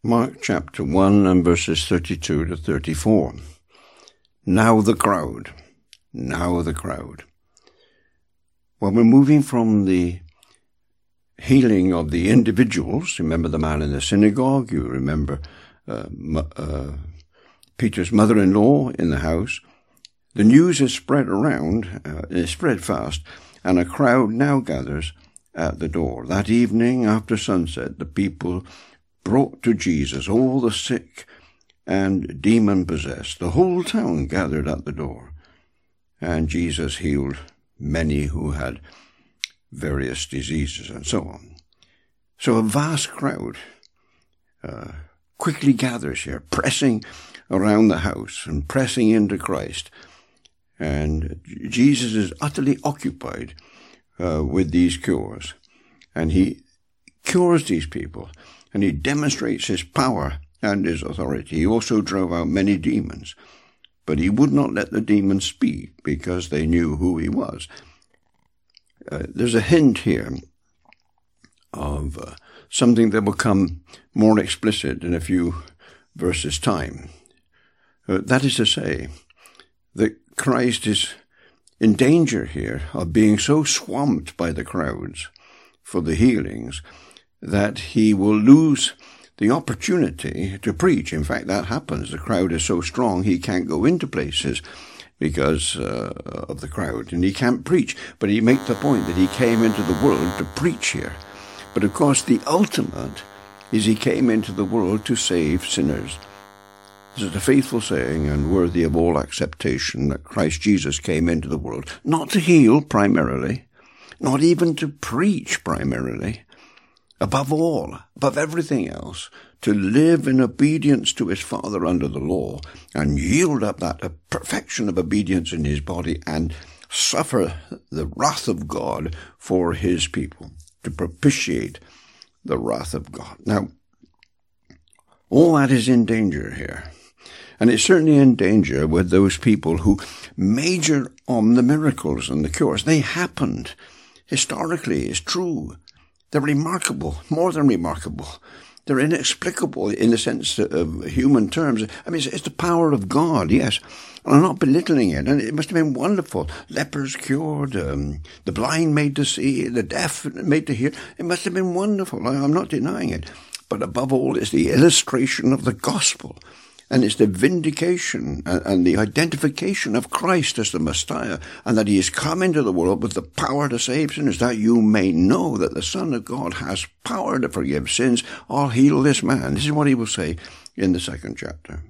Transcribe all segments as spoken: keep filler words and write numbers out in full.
Mark chapter one and verses thirty-two to thirty-four. Now the crowd. Now the crowd. Well, we're moving from the healing of the individuals. Remember the man in the synagogue. You remember uh, uh, Peter's mother-in-law in the house. The news is spread around, uh, it's spread fast, and a crowd now gathers at the door. That evening after sunset, the people brought to Jesus all the sick and demon-possessed. The whole town gathered at the door, and Jesus healed many who had various diseases and so on. So a vast crowd uh, quickly gathers here, pressing around the house and pressing into Christ. And Jesus is utterly occupied uh, with these cures. And he cures these people, and he demonstrates his power and his authority. He also drove out many demons, but he would not let the demons speak because they knew who he was. Uh, there's a hint here of uh, something that will come more explicit in a few verses' time. Uh, that is to say, that Christ is in danger here of being so swamped by the crowds for the healings that he will lose the opportunity to preach. In fact, that happens. The crowd is so strong he can't go into places because uh, of the crowd, and he can't preach. But he makes the point that he came into the world to preach here. But of course, the ultimate is he came into the world to save sinners. This is a faithful saying and worthy of all acceptation that Christ Jesus came into the world, not to heal primarily, not even to preach primarily, above all, above everything else, to live in obedience to his Father under the law and yield up that perfection of obedience in his body and suffer the wrath of God for his people, to propitiate the wrath of God. Now, all that is in danger here. And it's certainly in danger with those people who major on the miracles and the cures. They happened. Historically, it's true. They're remarkable, more than remarkable. They're inexplicable in the sense of human terms. I mean, it's, it's the power of God, yes. And I'm not belittling it. And it must have been wonderful. Lepers cured, um, the blind made to see, the deaf made to hear. It must have been wonderful. I, I'm not denying it. But above all, it's the illustration of the gospel. And it's the vindication and the identification of Christ as the Messiah, and that he has come into the world with the power to save sinners, that you may know that the Son of God has power to forgive sins. I'll heal this man. This is what he will say in the second chapter.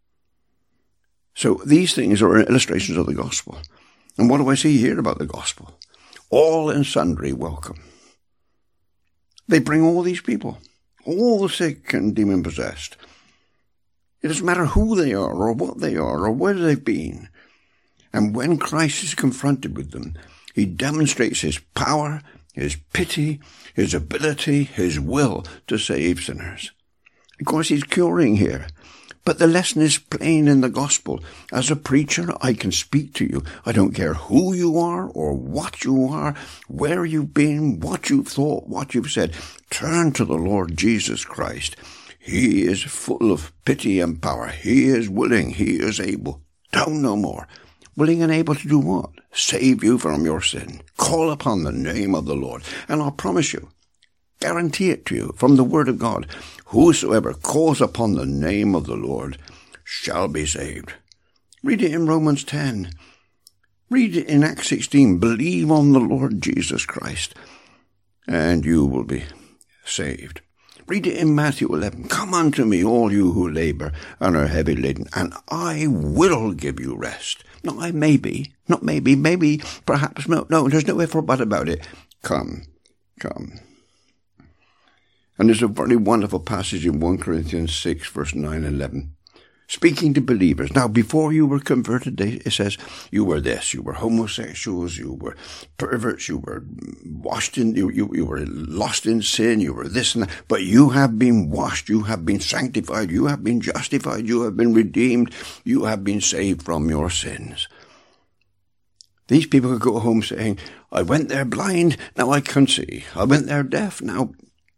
So these things are illustrations of the gospel. And what do I see here about the gospel? All and sundry welcome. They bring all these people, all the sick and demon-possessed. It doesn't matter who they are or what they are or where they've been. And when Christ is confronted with them, he demonstrates his power, his pity, his ability, his will to save sinners. Of course, he's curing here. But the lesson is plain in the gospel. As a preacher, I can speak to you. I don't care who you are or what you are, where you've been, what you've thought, what you've said. Turn to the Lord Jesus Christ. He is full of pity and power. He is willing. He is able. Down no more. Willing and able to do what? Save you from your sin. Call upon the name of the Lord. And I'll promise you, guarantee it to you from the word of God, whosoever calls upon the name of the Lord shall be saved. Read it in Romans ten. Read it in Acts sixteen. Believe on the Lord Jesus Christ, and you will be saved. Read it in Matthew eleven. Come unto me, all you who labor and are heavy laden, and I will give you rest. No, I may be, not maybe, maybe, perhaps, no, no, there's no if or but about it. Come, come. And there's a very wonderful passage in First Corinthians six, verse nine and eleven. Speaking to believers. Now, before you were converted, it says, you were this, you were homosexuals, you were perverts, you were washed in, you, you, you were lost in sin, you were this and that, but you have been washed, you have been sanctified, you have been justified, you have been redeemed, you have been saved from your sins. These people could go home saying, I went there blind, now I can see. I went there deaf, now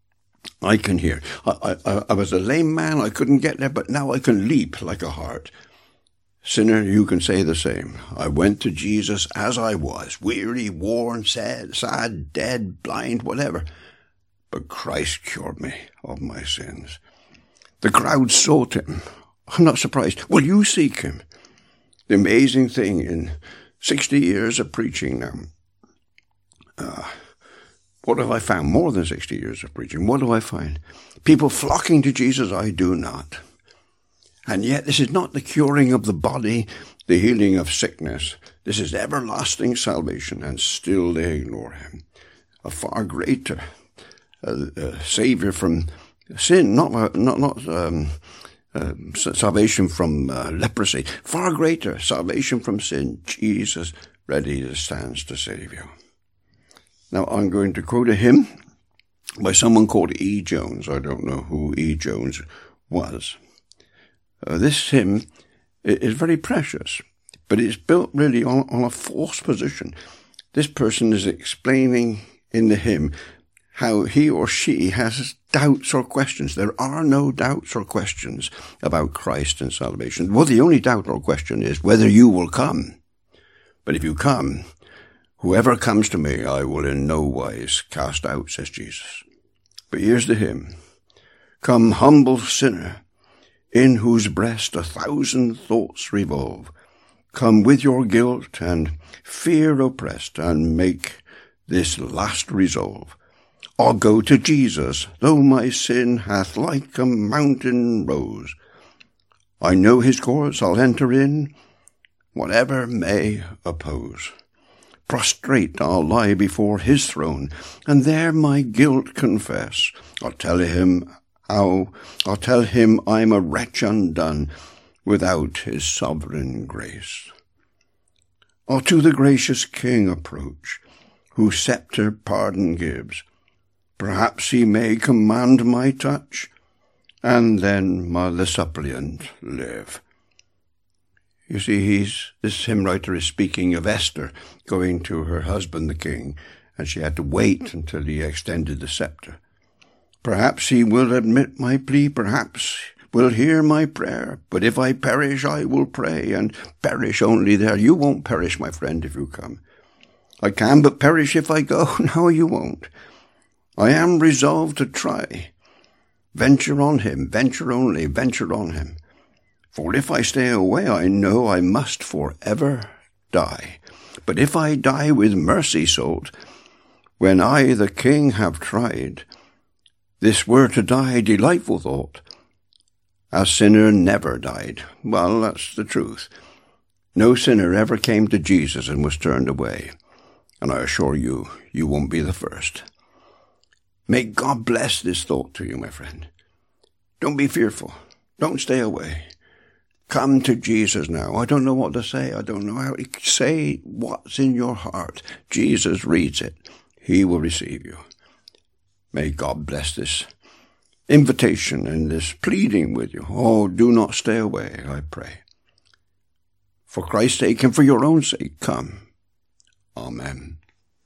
I can hear. I, I, I was a lame man. I couldn't get there, but now I can leap like a hart. Sinner, you can say the same. I went to Jesus as I was, weary, worn, sad, sad, dead, blind, whatever. But Christ cured me of my sins. The crowd sought him. I'm not surprised. Will you seek him? The amazing thing in sixty years of preaching now. Uh, what have I found? More than sixty years of preaching. What do I find? People flocking to Jesus, I do not. And yet this is not the curing of the body, the healing of sickness. This is everlasting salvation, and still they ignore him. A far greater uh, uh, Savior from sin, not uh, not not um, uh, salvation from uh, leprosy. Far greater salvation from sin. Jesus ready stands to save you. Now I'm going to quote a hymn by someone called E. Jones. I don't know who E. Jones was. Uh, this hymn is very precious, but it's built really on, on a false position. This person is explaining in the hymn how he or she has doubts or questions. There are no doubts or questions about Christ and salvation. Well, the only doubt or question is whether you will come. But if you come, whoever comes to me, I will in no wise cast out, says Jesus. But here's the hymn. Come, humble sinner, in whose breast a thousand thoughts revolve. Come with your guilt and fear oppressed, and make this last resolve. I'll go to Jesus, though my sin hath like a mountain rose. I know his course, I'll enter in, whatever may oppose. Prostrate I'll lie before his throne, and there my guilt confess. I'll tell him how, I'll tell him I'm a wretch undone, without his sovereign grace. I'll to the gracious King approach, whose sceptre pardon gives. Perhaps he may command my touch, and then may the suppliant live. You see, he's, this hymn writer is speaking of Esther going to her husband, the king, and she had to wait until he extended the scepter. Perhaps he will admit my plea, perhaps will hear my prayer, but if I perish, I will pray, and perish only there. You won't perish, my friend, if you come. I can but perish if I go. No, you won't. I am resolved to try. Venture on him, venture only, venture on him. For if I stay away, I know I must forever die. But if I die with mercy sought, when I the King have tried, this were to die delightful thought. A sinner never died. Well, that's the truth. No sinner ever came to Jesus and was turned away. And I assure you, you won't be the first. May God bless this thought to you, my friend. Don't be fearful. Don't stay away. Come to Jesus now. I don't know what to say. I don't know how to say what's in your heart. Jesus reads it. He will receive you. May God bless this invitation and this pleading with you. Oh, do not stay away, I pray. For Christ's sake and for your own sake, come. Amen.